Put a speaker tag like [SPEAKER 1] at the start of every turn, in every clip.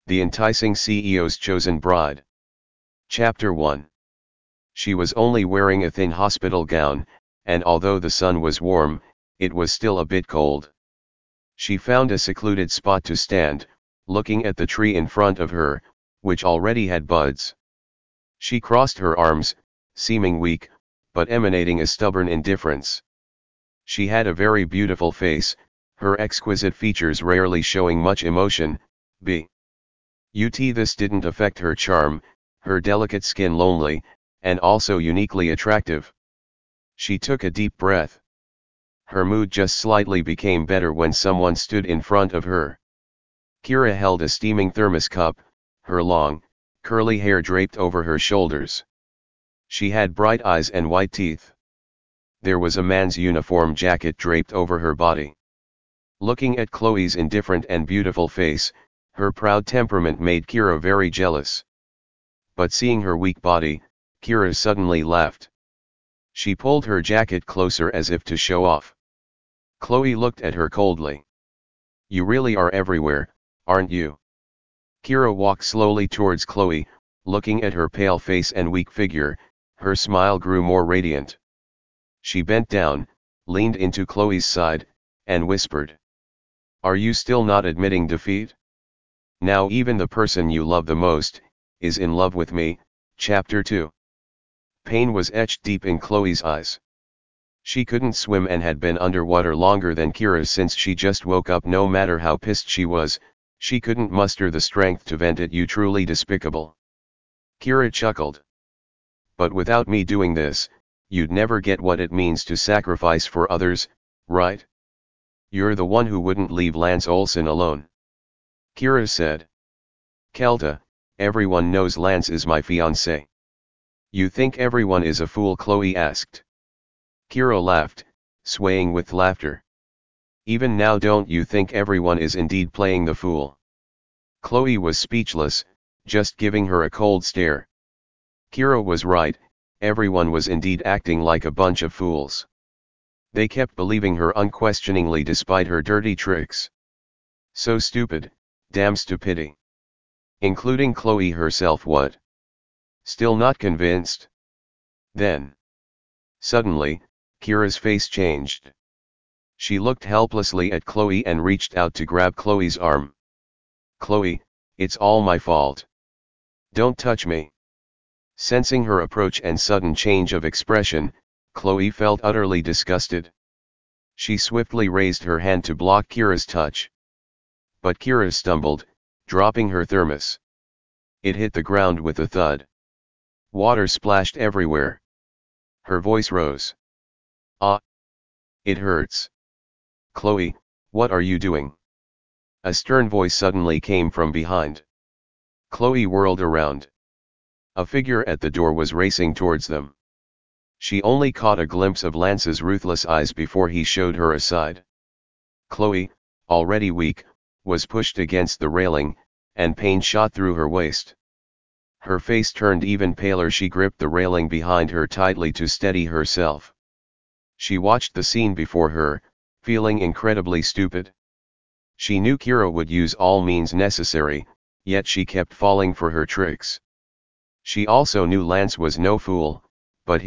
[SPEAKER 1] The Enticing CEO's Chosen Bride. Chapter 1. She was only wearing a thin hospital gown, and although the sun was warm, it was still a bit cold. She found a secluded spot to stand, looking at the tree in front of her, which already had buds. She crossed her arms, seeming weak, but emanating a stubborn indifference. She had a very beautiful face, her exquisite features rarely showing much emotion, but this didn't affect her charm, her delicate skin lonely, and also uniquely attractive. She took a deep breath. Her mood just slightly became better when someone stood in front of her. Kira held a steaming thermos cup, her long, curly hair draped over her shoulders. She had bright eyes and white teeth. There was a man's uniform jacket draped over her body. Looking at Chloe's indifferent and beautiful face, her proud temperament made Kira very jealous. But seeing her weak body, Kira suddenly laughed. She pulled her jacket closer as if to show off. Chloe looked at her coldly. "You really are everywhere, aren't you?" Kira walked slowly towards Chloe, looking at her pale face and weak figure, her smile grew more radiant. She bent down, leaned into Chloe's side, and whispered. "Are you still not admitting defeat? Now even the person you love the most, is in love with me." Chapter 2. Pain was etched deep in Chloe's eyes. She couldn't swim and had been underwater longer than Kira since she just woke up. No matter how pissed she was, she couldn't muster the strength to vent it. "You truly despicable." Kira chuckled. "But without me doing this, you'd never get what it means to sacrifice for others, right? You're the one who wouldn't leave Lance Olsen alone." Kira said. "Kelta, everyone knows Lance is my fiancé." "You think everyone is a fool?" Chloe asked. Kira laughed, swaying with laughter. "Even now, don't you think everyone is indeed playing the fool?" Chloe was speechless, just giving her a cold stare. Kira was right, everyone was indeed acting like a bunch of fools. They kept believing her unquestioningly despite her dirty tricks. So stupid, damn stupidity. Including Chloe herself. What? Still not convinced? Then, suddenly, Kira's face changed. She looked helplessly at Chloe and reached out to grab Chloe's arm. "Chloe, it's all my fault. Don't touch me." Sensing her approach and sudden change of expression, Chloe felt utterly disgusted. She swiftly raised her hand to block Kira's touch. But Kira stumbled, dropping her thermos. It hit the ground with a thud. Water splashed everywhere. Her voice rose. "Ah! It hurts." "Chloe, what are you doing?" A stern voice suddenly came from behind. Chloe whirled around. A figure at the door was racing towards them. She only caught a glimpse of Lance's ruthless eyes before he showed her aside. Chloe, already weak, was pushed against the railing, and pain shot through her waist. Her face turned even paler. She gripped the railing behind her tightly to steady herself. She watched the scene before her, feeling incredibly stupid. She knew Kira would use all means necessary, yet she kept falling for her tricks. She also knew Lance was no fool, but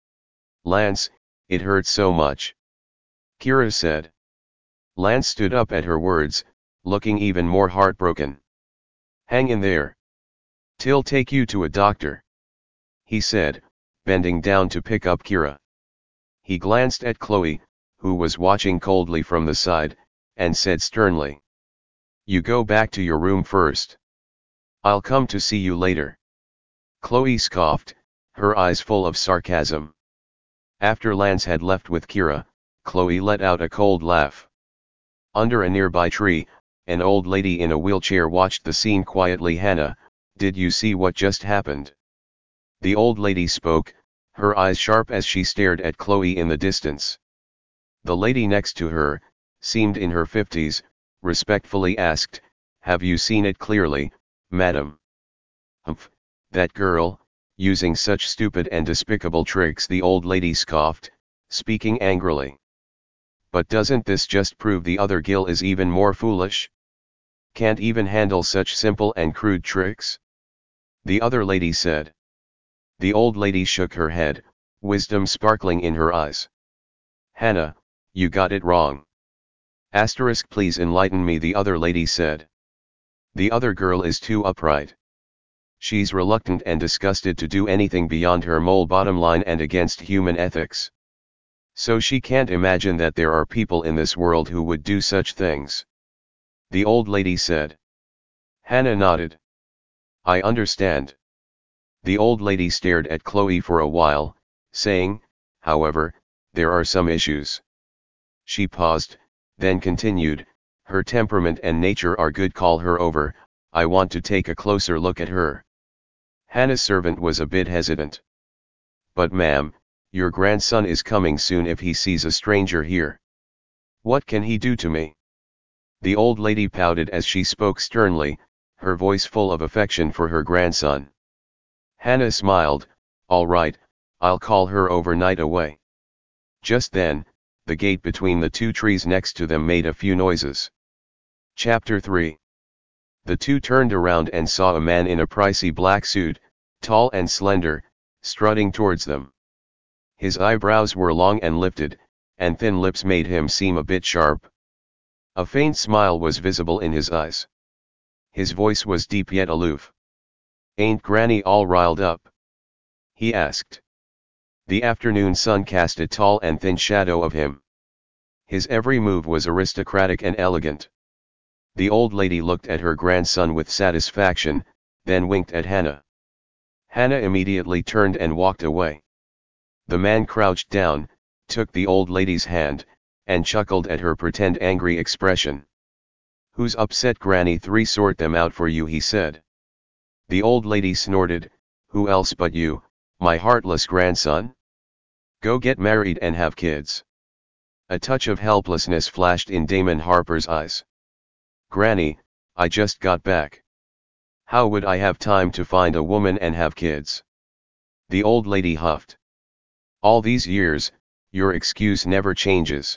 [SPEAKER 1] Lance, it hurts so much," Kira said. Lance stood up at her words, looking even more heartbroken. "Hang in there. Till take you to a doctor," he said, bending down to pick up Kira. He glanced at Chloe, who was watching coldly from the side, and said sternly. "You go back to your room first. I'll come to see you later." Chloe scoffed, her eyes full of sarcasm. After Lance had left with Kira, Chloe let out a cold laugh. Under a nearby tree, an old lady in a wheelchair watched the scene quietly. "Hannah, did you see what just happened?" The old lady spoke, her eyes sharp as she stared at Chloe in the distance. The lady next to her, seemed in her 50s, respectfully asked, "Have you seen it clearly, madam?" "Humph, that girl, using such stupid and despicable tricks," the old lady scoffed, speaking angrily. "But doesn't this just prove the other girl is even more foolish?" Can't even handle such simple and crude tricks? The other lady said. The old lady shook her head, wisdom sparkling in her eyes. Hannah, you got it wrong. Asterisk, please enlighten me, the other lady said. The other girl is too upright. She's reluctant and disgusted to do anything beyond her mole bottom line and against human ethics. So she can't imagine that there are people in this world who would do such things. The old lady said. Hannah nodded. I understand. The old lady stared at Chloe for a while, saying, however, there are some issues. She paused, then continued, her temperament and nature are good, call her over, I want to take a closer look at her. Hannah's servant was a bit hesitant. But ma'am, your grandson is coming soon. If he sees a stranger here, what can he do to me? The old lady pouted as she spoke sternly, her voice full of affection for her grandson. Hannah smiled, all right, I'll call her overnight away. Just then, the gate between the two trees next to them made a few noises. Chapter 3. The two turned around and saw a man in a pricey black suit, tall and slender, strutting towards them. His eyebrows were long and lifted, and thin lips made him seem a bit sharp. A faint smile was visible in his eyes. His voice was deep yet aloof. Ain't Granny all riled up? He asked. The afternoon sun cast a tall and thin shadow of him. His every move was aristocratic and elegant. The old lady looked at her grandson with satisfaction, then winked at Hannah. Hannah immediately turned and walked away. The man crouched down, took the old lady's hand, and chuckled at her pretend angry expression. Who's upset Granny? 3 sort them out for you, he said. The old lady snorted, who else but you, my heartless grandson? Go get married and have kids. A touch of helplessness flashed in Damon Harper's eyes. Granny, I just got back. How would I have time to find a woman and have kids? The old lady huffed. All these years, your excuse never changes,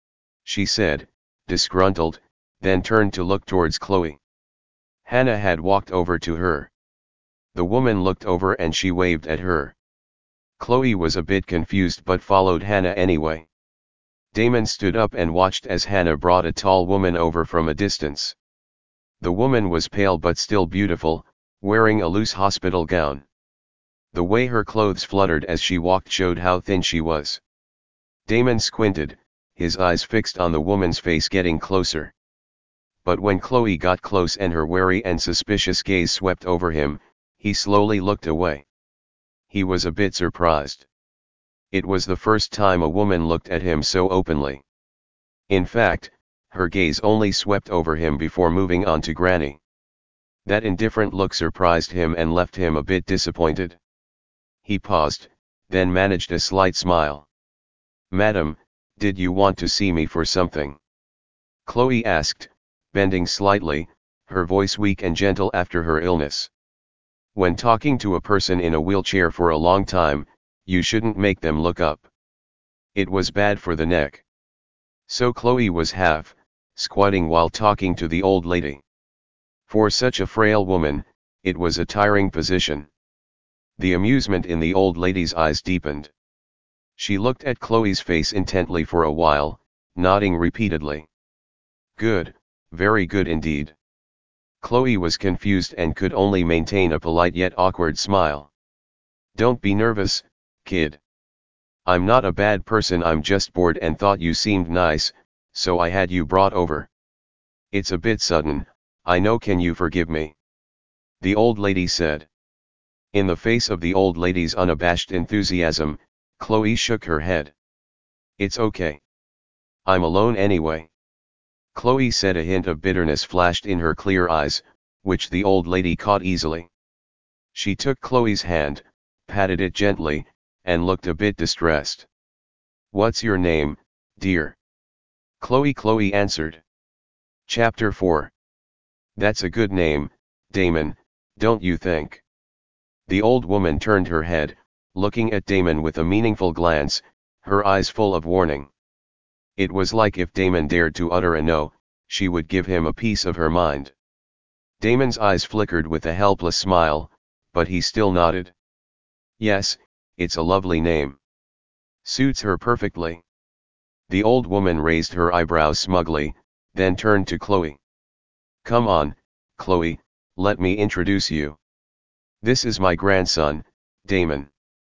[SPEAKER 1] she said, disgruntled, then turned to look towards Chloe. Hannah had walked over to her. The woman looked over and she waved at her. Chloe was a bit confused but followed Hannah anyway. Damon stood up and watched as Hannah brought a tall woman over from a distance. The woman was pale but still beautiful, wearing a loose hospital gown. The way her clothes fluttered as she walked showed how thin she was. Damon squinted, his eyes fixed on the woman's face, getting closer. But when Chloe got close and her wary and suspicious gaze swept over him, he slowly looked away. He was a bit surprised. It was the first time a woman looked at him so openly. In fact, her gaze only swept over him before moving on to Granny. That indifferent look surprised him and left him a bit disappointed. He paused, then managed a slight smile. Madam, did you want to see me for something? Chloe asked, bending slightly, her voice weak and gentle after her illness. When talking to a person in a wheelchair for a long time, you shouldn't make them look up. It was bad for the neck. So Chloe was half squatting while talking to the old lady. For such a frail woman, it was a tiring position. The amusement in the old lady's eyes deepened. She looked at Chloe's face intently for a while, nodding repeatedly. Good, very good indeed. Chloe was confused and could only maintain a polite yet awkward smile. Don't be nervous, kid. I'm not a bad person, I'm just bored and thought you seemed nice, so I had you brought over. It's a bit sudden, I know, can you forgive me? The old lady said. In the face of the old lady's unabashed enthusiasm, Chloe shook her head. It's okay. I'm alone anyway. Chloe said. A hint of bitterness flashed in her clear eyes, which the old lady caught easily. She took Chloe's hand, patted it gently, and looked a bit distressed. What's your name, dear? Chloe answered. Chapter 4. That's a good name, Damon, don't you think? The old woman turned her head, looking at Damon with a meaningful glance, her eyes full of warning. It was like if Damon dared to utter a no, she would give him a piece of her mind. Damon's eyes flickered with a helpless smile, but he still nodded. Yes, it's a lovely name. Suits her perfectly. The old woman raised her eyebrows smugly, then turned to Chloe. Come on, Chloe, let me introduce you. This is my grandson, Damon.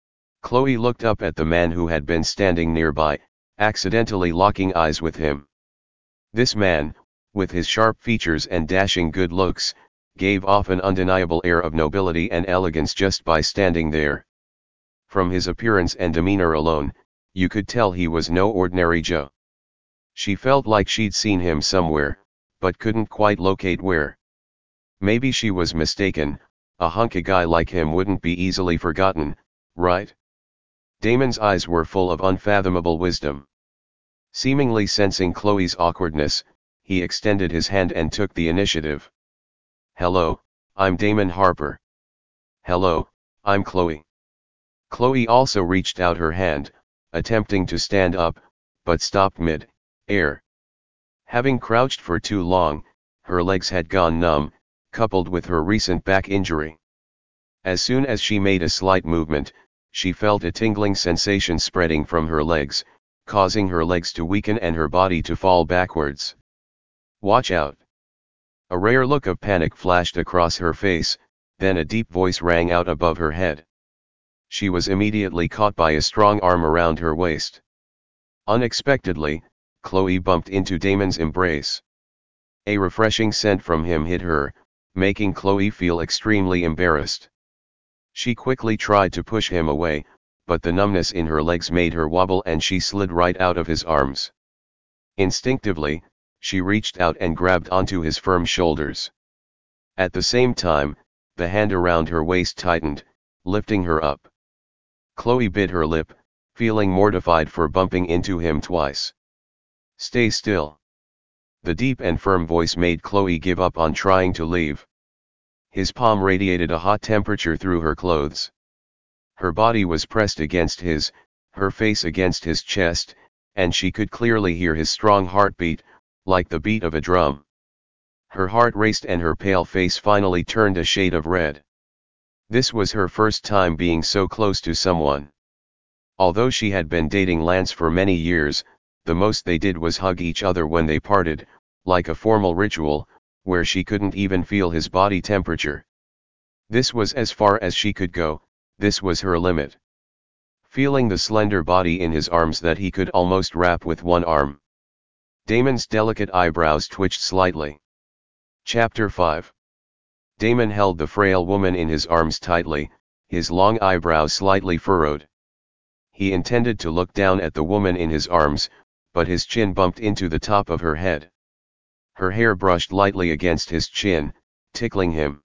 [SPEAKER 1] Chloe looked up at the man who had been standing nearby, accidentally locking eyes with him. This man, with his sharp features and dashing good looks, gave off an undeniable air of nobility and elegance just by standing there. From his appearance and demeanor alone, you could tell he was no ordinary Joe. She felt like she'd seen him somewhere, but couldn't quite locate where. Maybe she was mistaken, a hunky guy like him wouldn't be easily forgotten, right? Damon's eyes were full of unfathomable wisdom. Seemingly sensing Chloe's awkwardness, he extended his hand and took the initiative. Hello, I'm Damon Harper. Hello, I'm Chloe. Chloe also reached out her hand, attempting to stand up, but stopped mid-air. Having crouched for too long, her legs had gone numb, coupled with her recent back injury. As soon as she made a slight movement, she felt a tingling sensation spreading from her legs, causing her legs to weaken and her body to fall backwards. Watch out! A rare look of panic flashed across her face, then a deep voice rang out above her head. She was immediately caught by a strong arm around her waist. Unexpectedly, Chloe bumped into Damon's embrace. A refreshing scent from him hit her, making Chloe feel extremely embarrassed. She quickly tried to push him away, but the numbness in her legs made her wobble and she slid right out of his arms. Instinctively, she reached out and grabbed onto his firm shoulders. At the same time, the hand around her waist tightened, lifting her up. Chloe bit her lip, feeling mortified for bumping into him twice. Stay still. The deep and firm voice made Chloe give up on trying to leave. His palm radiated a hot temperature through her clothes. Her body was pressed against his, her face against his chest, and she could clearly hear his strong heartbeat, like the beat of a drum. Her heart raced and her pale face finally turned a shade of red. This was her first time being so close to someone. Although she had been dating Lance for many years, the most they did was hug each other when they parted, like a formal ritual, where she couldn't even feel his body temperature. This was as far as she could go, this was her limit. Feeling the slender body in his arms that he could almost wrap with one arm. Damon's delicate eyebrows twitched slightly. Chapter 5. Damon held the frail woman in his arms tightly, his long eyebrows slightly furrowed. He intended to look down at the woman in his arms, but his chin bumped into the top of her head. Her hair brushed lightly against his chin, tickling him.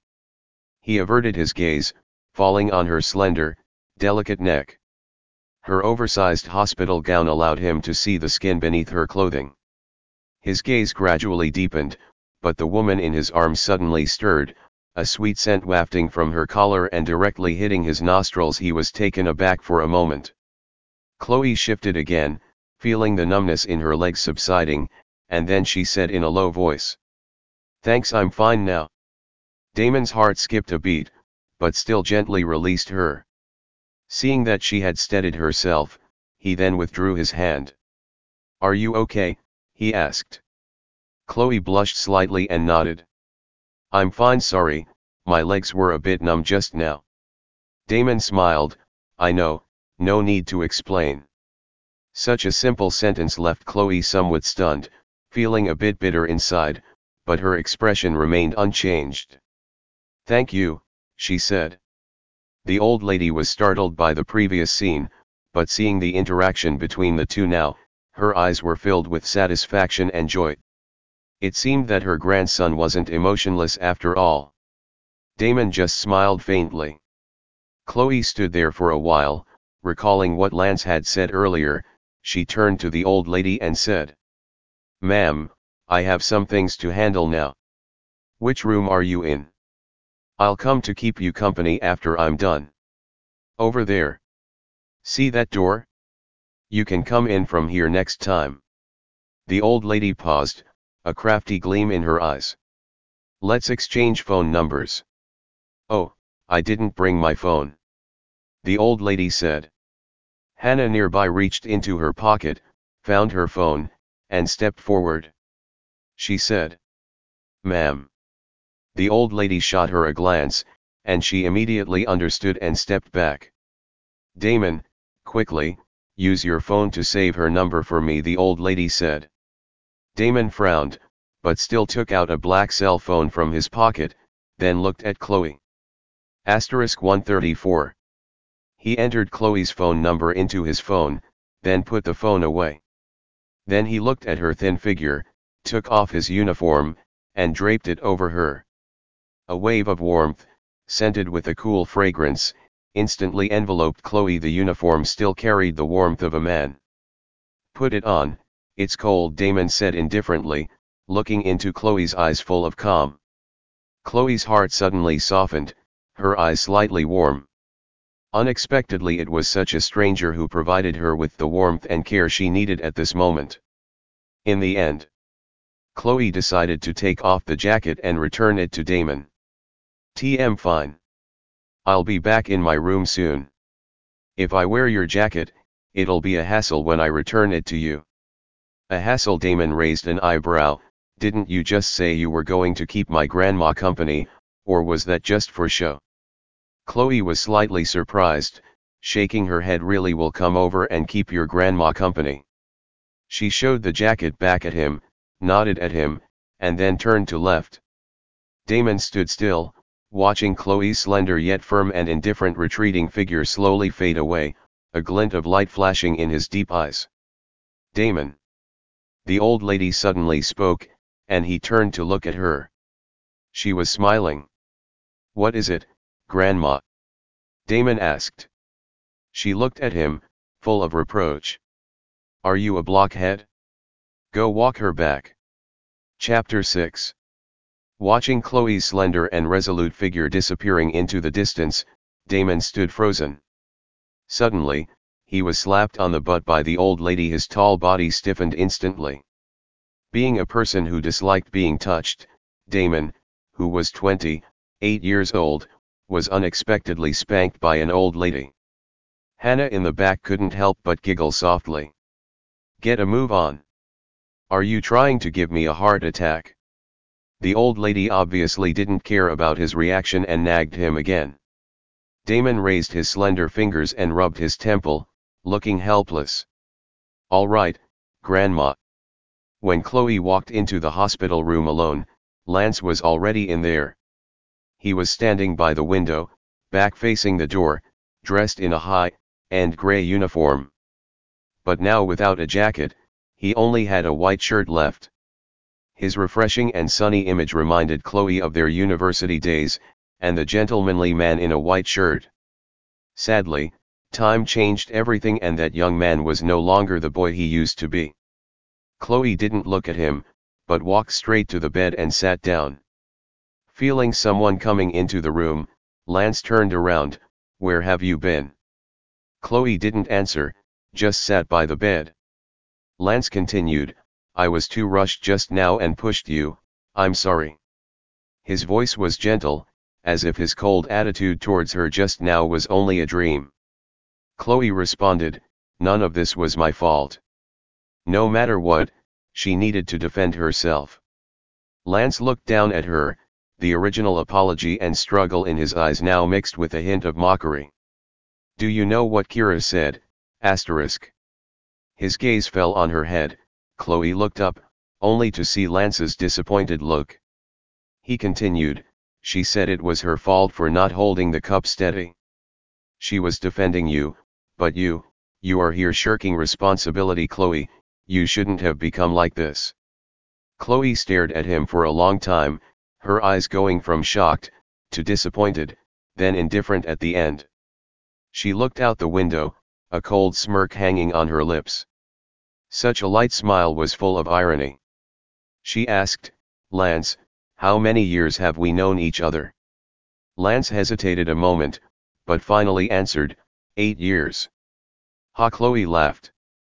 [SPEAKER 1] He averted his gaze, falling on her slender, delicate neck. Her oversized hospital gown allowed him to see the skin beneath her clothing. His gaze gradually deepened, but the woman in his arms suddenly stirred, a sweet scent wafting from her collar and directly hitting his nostrils. He was taken aback for a moment. Chloe shifted again, feeling the numbness in her legs subsiding, and then she said in a low voice, "Thanks, I'm fine now." Damon's heart skipped a beat, but still gently released her. Seeing that she had steadied herself, he then withdrew his hand. "Are you okay?" he asked. Chloe blushed slightly and nodded. "I'm fine, sorry, my legs were a bit numb just now." Damon smiled, "I know, no need to explain." Such a simple sentence left Chloe somewhat stunned, feeling a bit bitter inside, but her expression remained unchanged. "Thank you," she said. The old lady was startled by the previous scene, but seeing the interaction between the two now, her eyes were filled with satisfaction and joy. It seemed that her grandson wasn't emotionless after all. Damon just smiled faintly. Chloe stood there for a while, recalling what Lance had said earlier. She turned to the old lady and said, "Ma'am, I have some things to handle now. Which room are you in? I'll come to keep you company after I'm done." "Over there. See that door? You can come in from here next time." The old lady paused, a crafty gleam in her eyes. Let's exchange phone numbers. Oh, I didn't bring my phone, the old lady said. Hannah nearby reached into her pocket, found her phone, and stepped forward. She said, "Ma'am." The old lady shot her a glance, and she immediately understood and stepped back. "Damon, quickly, use your phone to save her number for me," the old lady said. Damon frowned, but still took out a black cell phone from his pocket, then looked at Chloe. Asterisk 134. He entered Chloe's phone number into his phone, then put the phone away. Then he looked at her thin figure, took off his uniform, and draped it over her. A wave of warmth, scented with a cool fragrance, instantly enveloped Chloe. The uniform still carried the warmth of a man. "Put it on, it's cold," Damon said indifferently, looking into Chloe's eyes full of calm. Chloe's heart suddenly softened, her eyes slightly warm. Unexpectedly, it was such a stranger who provided her with the warmth and care she needed at this moment. In the end, Chloe decided to take off the jacket and return it to Damon. "TM fine. I'll be back in my room soon. If I wear your jacket, it'll be a hassle when I return it to you." "A hassle?" Damon raised an eyebrow. "Didn't you just say you were going to keep my grandma company, or was that just for show?" Chloe was slightly surprised, shaking her head. "Really will come over and keep your grandma company?" She showed the jacket back at him, nodded at him, and then turned to left. Damon stood still, watching Chloe's slender yet firm and indifferent retreating figure slowly fade away, a glint of light flashing in his deep eyes. "Damon." The old lady suddenly spoke, and he turned to look at her. She was smiling. "What is it, Grandma?" Damon asked. She looked at him, full of reproach. "Are you a blockhead? Go walk her back." Chapter 6. Watching Chloe's slender and resolute figure disappearing into the distance, Damon stood frozen. Suddenly, he was slapped on the butt by the old lady. His tall body stiffened instantly. Being a person who disliked being touched, Damon, who was 28 years old, was unexpectedly spanked by an old lady. Hannah in the back couldn't help but giggle softly. "Get a move on. Are you trying to give me a heart attack?" The old lady obviously didn't care about his reaction and nagged him again. Damon raised his slender fingers and rubbed his temple, looking helpless. "All right, Grandma." When Chloe walked into the hospital room alone, Lance was already in there. He was standing by the window, back facing the door, dressed in a high-end gray uniform. But now without a jacket, he only had a white shirt left. His refreshing and sunny image reminded Chloe of their university days, and the gentlemanly man in a white shirt. Sadly, time changed everything, and that young man was no longer the boy he used to be. Chloe didn't look at him, but walked straight to the bed and sat down. Feeling someone coming into the room, Lance turned around. "Where have you been?" Chloe didn't answer, just sat by the bed. Lance continued, "I was too rushed just now and pushed you, I'm sorry." His voice was gentle, as if his cold attitude towards her just now was only a dream. Chloe responded, "None of this was my fault." No matter what, she needed to defend herself. Lance looked down at her, the original apology and struggle in his eyes now mixed with a hint of mockery. "Do you know what Kira said, asterisk?" His gaze fell on her head. Chloe looked up, only to see Lance's disappointed look. He continued, "She said it was her fault for not holding the cup steady. She was defending you, but you are here shirking responsibility. Chloe, you shouldn't have become like this." Chloe stared at him for a long time, her eyes going from shocked to disappointed, then indifferent at the end. She looked out the window, a cold smirk hanging on her lips. Such a light smile was full of irony. She asked, "Lance, how many years have we known each other?" Lance hesitated a moment, but finally answered, 8 years. Ha! Chloe laughed.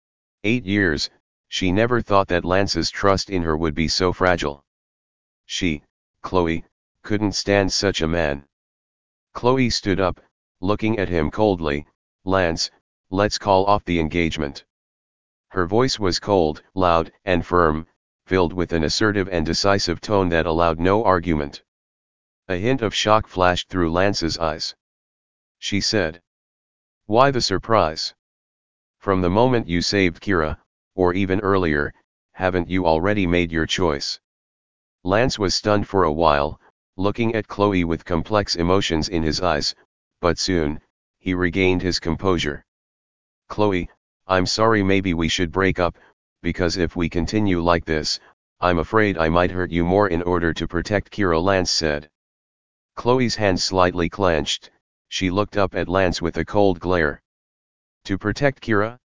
[SPEAKER 1] 8 years, she never thought that Lance's trust in her would be so fragile. She, Chloe, couldn't stand such a man. Chloe stood up, looking at him coldly. Lance, let's call off the engagement. Her voice was cold, loud, and firm, filled with an assertive and decisive tone that allowed no argument. A hint of shock flashed through Lance's eyes. She said. Why the surprise? From the moment you saved Kira, or even earlier, haven't you already made your choice? Lance was stunned for a while, looking at Chloe with complex emotions in his eyes, but soon, he regained his composure. Chloe, I'm sorry, maybe we should break up, because if we continue like this, I'm afraid I might hurt you more in order to protect Kira, Lance said. Chloe's hands slightly clenched, she looked up at Lance with a cold glare. To protect Kira?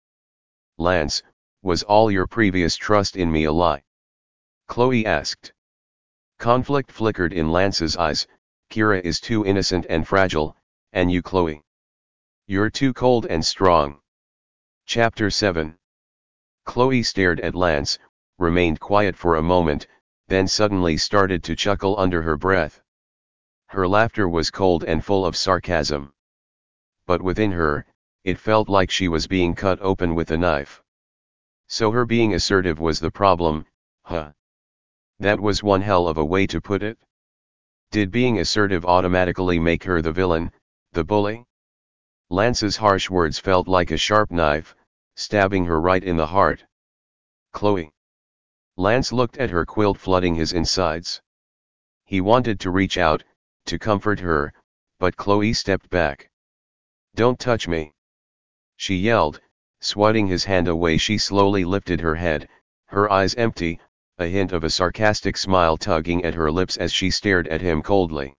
[SPEAKER 1] Lance, was all your previous trust in me a lie? Chloe asked. Conflict flickered in Lance's eyes. Kira is too innocent and fragile, and you, Chloe. You're too cold and strong. Chapter 7. Chloe stared at Lance, remained quiet for a moment, then suddenly started to chuckle under her breath. Her laughter was cold and full of sarcasm. But within her, it felt like she was being cut open with a knife. So her being assertive was the problem, huh? That was one hell of a way to put it. Did being assertive automatically make her the villain, the bully? Lance's harsh words felt like a sharp knife, stabbing her right in the heart. Chloe. Lance looked at her quilt flooding his insides. He wanted to reach out, to comfort her, but Chloe stepped back. Don't touch me. She yelled, swatting his hand away. She slowly lifted her head, her eyes empty, a hint of a sarcastic smile tugging at her lips as she stared at him coldly.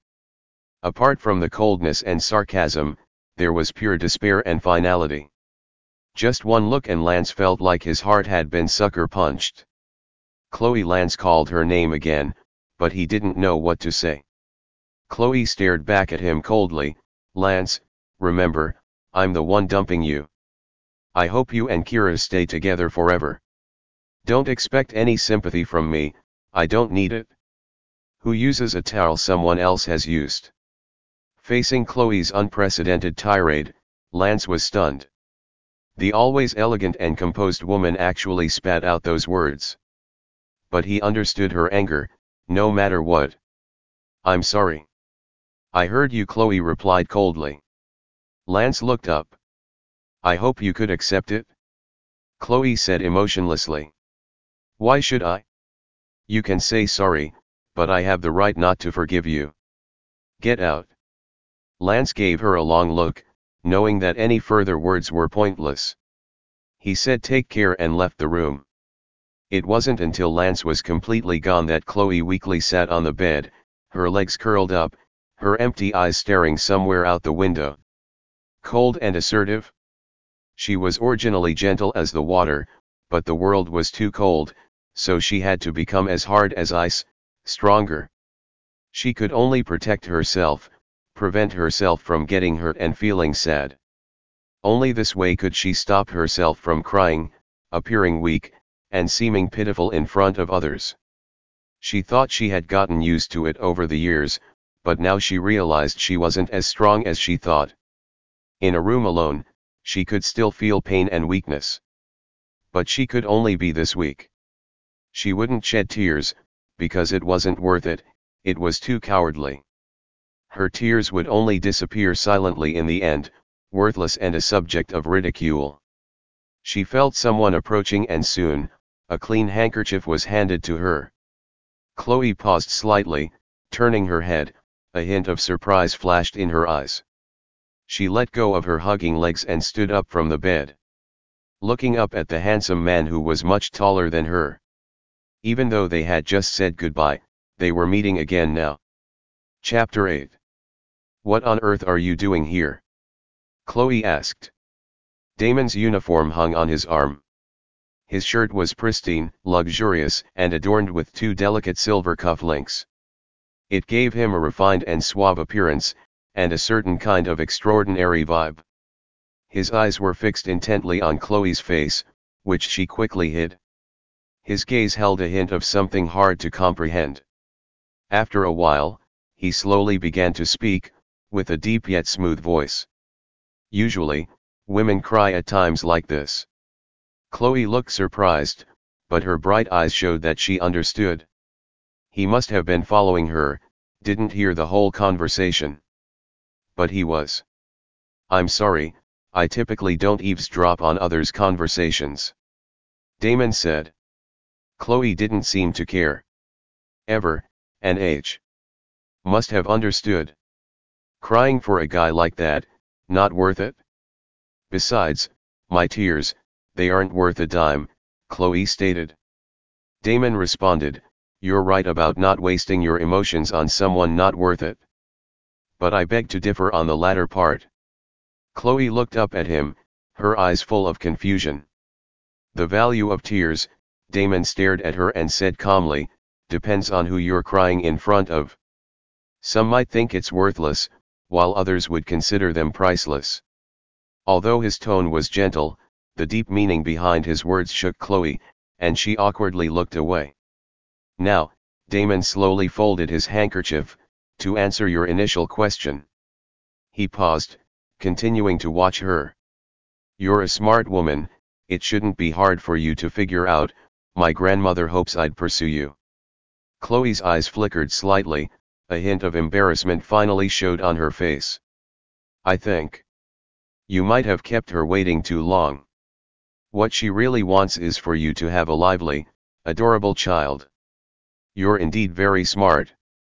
[SPEAKER 1] Apart from the coldness and sarcasm, there was pure despair and finality. Just one look and Lance felt like his heart had been sucker punched. Chloe. Lance called her name again, but he didn't know what to say. Chloe stared back at him coldly. Lance, remember, I'm the one dumping you. I hope you and Kira stay together forever. Don't expect any sympathy from me, I don't need it. Who uses a towel someone else has used? Facing Chloe's unprecedented tirade, Lance was stunned. The always elegant and composed woman actually spat out those words. But he understood her anger, no matter what. I'm sorry. I heard you, Chloe replied coldly. Lance looked up. I hope you could accept it? Chloe said emotionlessly. Why should I? You can say sorry, but I have the right not to forgive you. Get out. Lance gave her a long look, knowing that any further words were pointless. He said take care and left the room. It wasn't until Lance was completely gone that Chloe weakly sat on the bed, her legs curled up, her empty eyes staring somewhere out the window. Cold and assertive? She was originally gentle as the water, but the world was too cold, so she had to become as hard as ice, stronger. She could only protect herself, prevent herself from getting hurt and feeling sad. Only this way could she stop herself from crying, appearing weak, and seeming pitiful in front of others. She thought she had gotten used to it over the years, but now she realized she wasn't as strong as she thought. In a room alone, she could still feel pain and weakness. But she could only be this weak. She wouldn't shed tears, because it wasn't worth it, it was too cowardly. Her tears would only disappear silently in the end, worthless and a subject of ridicule. She felt someone approaching and soon, a clean handkerchief was handed to her. Chloe paused slightly, turning her head, a hint of surprise flashed in her eyes. She let go of her hugging legs and stood up from the bed. Looking up at the handsome man who was much taller than her. Even though they had just said goodbye, they were meeting again now. Chapter 8. What on earth are you doing here? Chloe asked. Damon's uniform hung on his arm. His shirt was pristine, luxurious, and adorned with two delicate silver cufflinks. It gave him a refined and suave appearance, and a certain kind of extraordinary vibe. His eyes were fixed intently on Chloe's face, which she quickly hid. His gaze held a hint of something hard to comprehend. After a while, he slowly began to speak, with a deep yet smooth voice. Usually, women cry at times like this. Chloe looked surprised, but her bright eyes showed that she understood. He must have been following her, didn't hear the whole conversation. But he was. I'm sorry, I typically don't eavesdrop on others' conversations. Damon said. Chloe didn't seem to care. Ever, an age. Must have understood. Crying for a guy like that, not worth it? Besides, my tears, they aren't worth a dime, Chloe stated. Damon responded, you're right about not wasting your emotions on someone not worth it. But I beg to differ on the latter part. Chloe looked up at him, her eyes full of confusion. The value of tears, Damon stared at her and said calmly, depends on who you're crying in front of. Some might think it's worthless, while others would consider them priceless. Although his tone was gentle, the deep meaning behind his words shook Chloe, and she awkwardly looked away. Now, Damon slowly folded his handkerchief, to answer your initial question. He paused, continuing to watch her. You're a smart woman, it shouldn't be hard for you to figure out, my grandmother hopes I'd pursue you. Chloe's eyes flickered slightly, a hint of embarrassment finally showed on her face. I think you might have kept her waiting too long. What she really wants is for you to have a lively, adorable child. You're indeed very smart.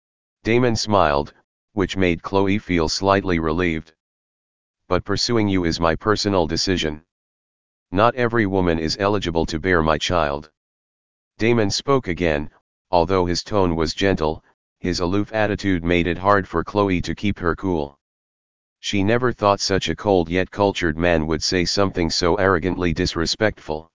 [SPEAKER 1] Damon smiled, which made Chloe feel slightly relieved. But pursuing you is my personal decision. Not every woman is eligible to bear my child. Damon spoke again, although his tone was gentle, his aloof attitude made it hard for Chloe to keep her cool. She never thought such a cold yet cultured man would say something so arrogantly disrespectful.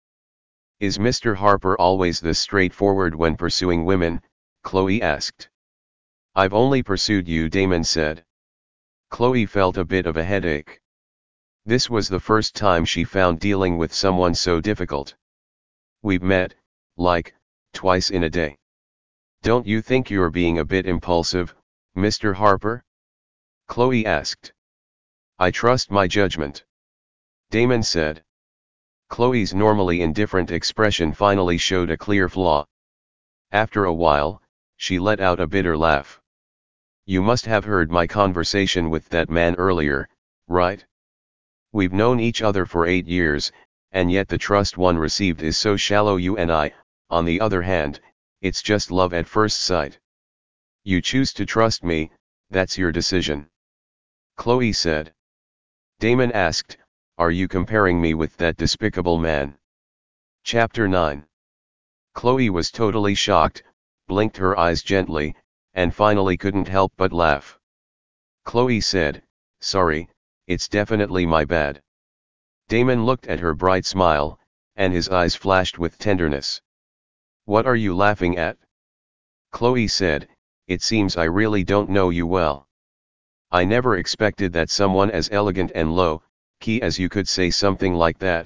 [SPEAKER 1] Is Mr. Harper always this straightforward when pursuing women? Chloe asked. I've only pursued you, Damon said. Chloe felt a bit of a headache. This was the first time she found dealing with someone so difficult. We've met, like, twice in a day. Don't you think you're being a bit impulsive, Mr. Harper? Chloe asked. I trust my judgment. Damon said. Chloe's normally indifferent expression finally showed a clear flaw. After a while, she let out a bitter laugh. You must have heard my conversation with that man earlier, right? We've known each other for 8 years, and yet the trust one received is so shallow. You and I, on the other hand, it's just love at first sight. You choose to trust me, that's your decision. Chloe said. Damon asked, are you comparing me with that despicable man? Chapter 9. Chloe was totally shocked, blinked her eyes gently, and finally couldn't help but laugh. Chloe said, sorry, it's definitely my bad. Damon looked at her bright smile, and his eyes flashed with tenderness. What are you laughing at? Chloe said, it seems I really don't know you well. I never expected that someone as elegant and low-key as you could say something like that.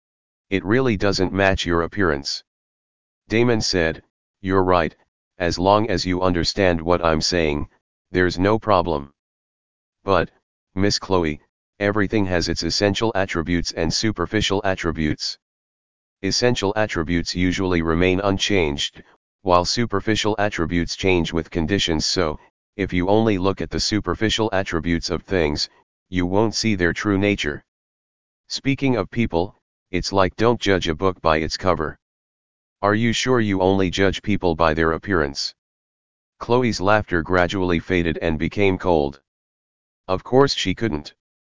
[SPEAKER 1] It really doesn't match your appearance. Damon said, you're right, as long as you understand what I'm saying, there's no problem. But, Miss Chloe, everything has its essential attributes and superficial attributes. Essential attributes usually remain unchanged, while superficial attributes change with conditions. So, if you only look at the superficial attributes of things, you won't see their true nature. Speaking of people, it's like don't judge a book by its cover. Are you sure you only judge people by their appearance? Chloe's laughter gradually faded and became cold. Of course she couldn't.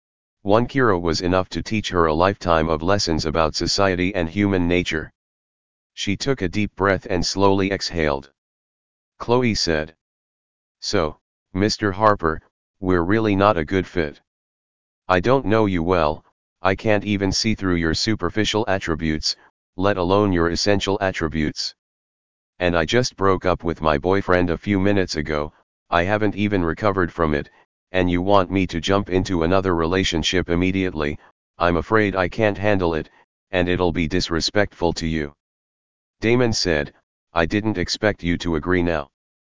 [SPEAKER 1] 1 kiro was enough to teach her a lifetime of lessons about society and human nature. She took a deep breath and slowly exhaled. Chloe said. So, Mr. Harper, we're really not a good fit. I don't know you well, I can't even see through your superficial attributes, let alone your essential attributes. And I just broke up with my boyfriend a few minutes ago, I haven't even recovered from it, and you want me to jump into another relationship immediately. I'm afraid I can't handle it, and it'll be disrespectful to you. Damon said, I didn't expect you to agree now.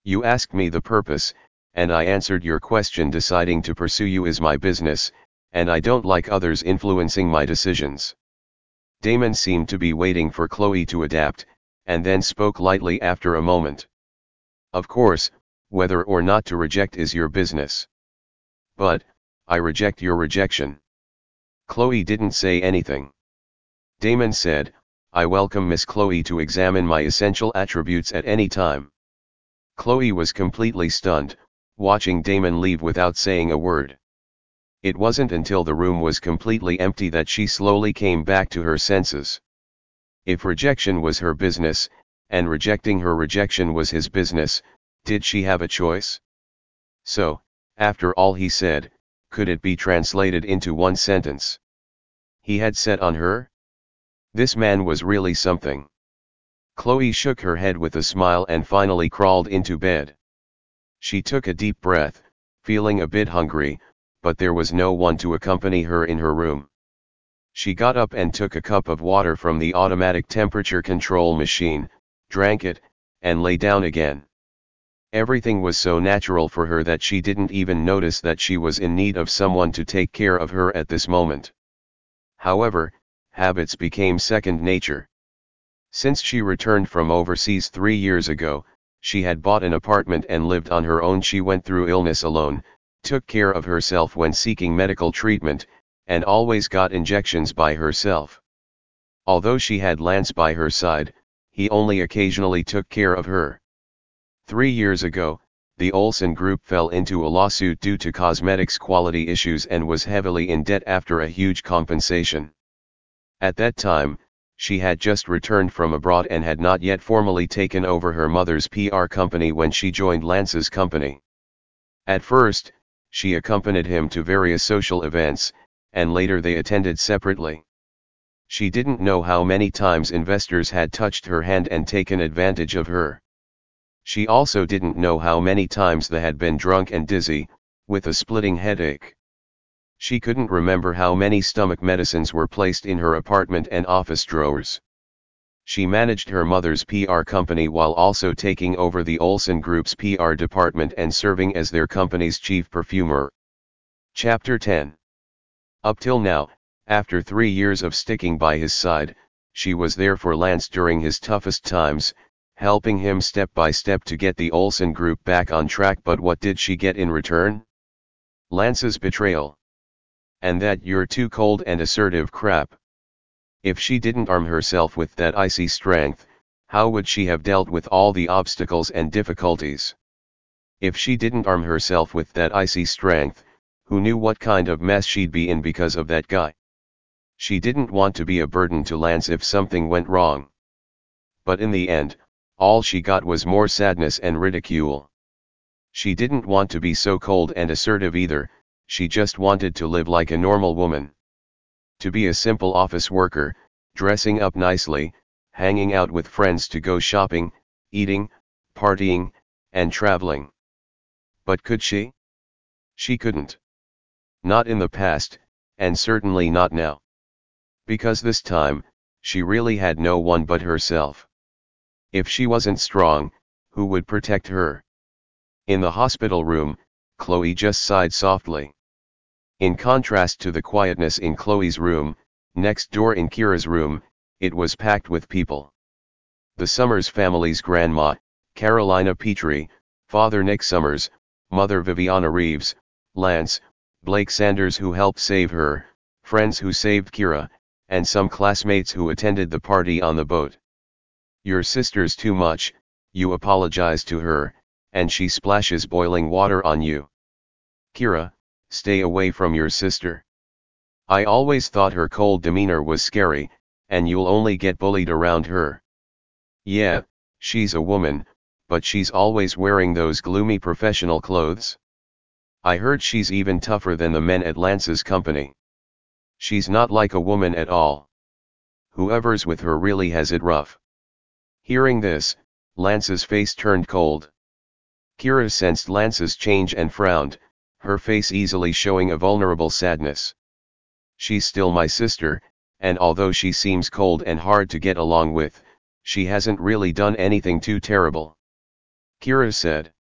[SPEAKER 1] You asked me the purpose, and I answered your question. Deciding to pursue you is my business, and I don't like others influencing my decisions. Damon seemed to be waiting for Chloe to adapt, and then spoke lightly after a moment. Of course, whether or not to reject is your business. But, I reject your rejection. Chloe didn't say anything. Damon said, I welcome Miss Chloe to examine my essential attributes at any time. Chloe was completely stunned, watching Damon leave without saying a word. It wasn't until the room was completely empty that she slowly came back to her senses. If rejection was her business, and rejecting her rejection was his business, did she have a choice? So, after all he said, could it be translated into one sentence? He had set on her? This man was really something. Chloe shook her head with a smile and finally crawled into bed. She took a deep breath, feeling a bit hungry, but there was no one to accompany her in her room. She got up and took a cup of water from the automatic temperature control machine, drank it, and lay down again. Everything was so natural for her that she didn't even notice that she was in need of someone to take care of her at this moment. However, habits became second nature. Since she returned from overseas 3 years ago, she had bought an apartment and lived on her own. She went through illness alone, took care of herself when seeking medical treatment, and always got injections by herself. Although she had Lance by her side, he only occasionally took care of her. 3 years ago, the Olsen Group fell into a lawsuit due to cosmetics quality issues and was heavily in debt after a huge compensation. At that time, she had just returned from abroad and had not yet formally taken over her mother's PR company when she joined Lance's company. At first, she accompanied him to various social events, and later they attended separately. She didn't know how many times investors had touched her hand and taken advantage of her. She also didn't know how many times they had been drunk and dizzy, with a splitting headache. She couldn't remember how many stomach medicines were placed in her apartment and office drawers. She managed her mother's PR company while also taking over the Olsen Group's PR department and serving as their company's chief perfumer. Chapter 10. Up till now, after 3 years of sticking by his side, she was there for Lance during his toughest times, helping him step by step to get the Olsen Group back on track. But what did she get in return? Lance's betrayal. And that "you're too cold and assertive" crap. If she didn't arm herself with that icy strength, how would she have dealt with all the obstacles and difficulties? If she didn't arm herself with that icy strength, who knew what kind of mess she'd be in because of that guy? She didn't want to be a burden to Lance if something went wrong. But in the end, all she got was more sadness and ridicule. She didn't want to be so cold and assertive either. She just wanted to live like a normal woman. To be a simple office worker, dressing up nicely, hanging out with friends to go shopping, eating, partying, and traveling. But could she? She couldn't. Not in the past, and certainly not now. Because this time, she really had no one but herself. If she wasn't strong, who would protect her? In the hospital room, Chloe just sighed softly. In contrast to the quietness in Chloe's room, next door in Kira's room, it was packed with people. The Summers family's grandma, Carolina Petrie, Father Nick Summers, Mother Viviana Reeves, Lance, Blake Sanders who helped save her, friends who saved Kira, and some classmates who attended the party on the boat. Your sister's too much, you apologize to her, and she splashes boiling water on you. Kira, stay away from your sister. I always thought her cold demeanor was scary, and you'll only get bullied around her. Yeah, she's a woman, but she's always wearing those gloomy professional clothes. I heard she's even tougher than the men at Lance's company. She's not like a woman at all. Whoever's with her really has it rough. Hearing this, Lance's face turned cold. Kira sensed Lance's change and frowned, her face easily showing a vulnerable sadness. She's still my sister, and although she seems cold and hard to get along with, she hasn't really done anything too terrible. Kira said.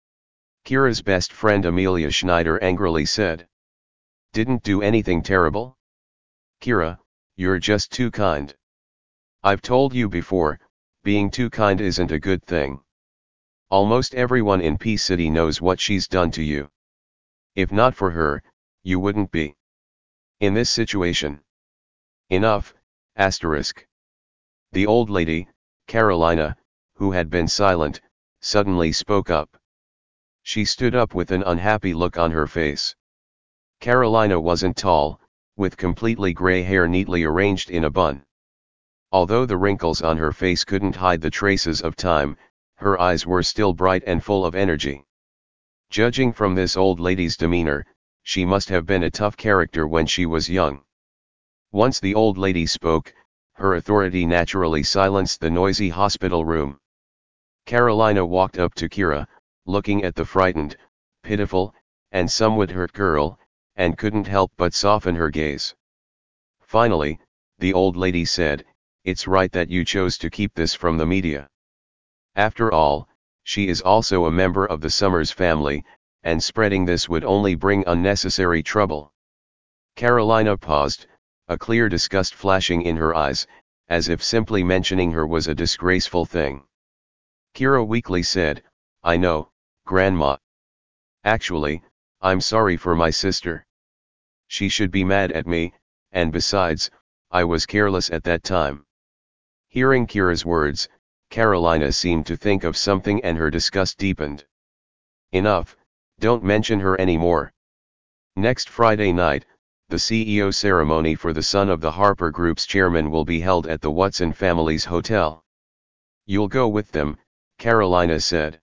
[SPEAKER 1] Kira's best friend Amelia Schneider angrily said. Didn't do anything terrible? Kira, you're just too kind. I've told you before, being too kind isn't a good thing. Almost everyone in P-City knows what she's done to you. If not for her, you wouldn't be in this situation. Enough, asterisk. The old lady, Carolina, who had been silent, suddenly spoke up. She stood up with an unhappy look on her face. Carolina wasn't tall, with completely gray hair neatly arranged in a bun. Although the wrinkles on her face couldn't hide the traces of time, her eyes were still bright and full of energy. Judging from this old lady's demeanor, she must have been a tough character when she was young. Once the old lady spoke, her authority naturally silenced the noisy hospital room. Carolina walked up to Kira, looking at the frightened, pitiful, and somewhat hurt girl, and couldn't help but soften her gaze. Finally, the old lady said, "It's right that you chose to keep this from the media. After all, she is also a member of the Summers family, and spreading this would only bring unnecessary trouble." Carolina paused, a clear disgust flashing in her eyes, as if simply mentioning her was a disgraceful thing. Kira weakly said, "I know, Grandma. Actually, I'm sorry for my sister. She should be mad at me, and besides, I was careless at that time." Hearing Kira's words, Carolina seemed to think of something and her disgust deepened. "Enough, don't mention her anymore. Next Friday night, the CEO ceremony for the son of the Harper Group's chairman will be held at the Watson family's hotel. You'll go with them," Carolina said.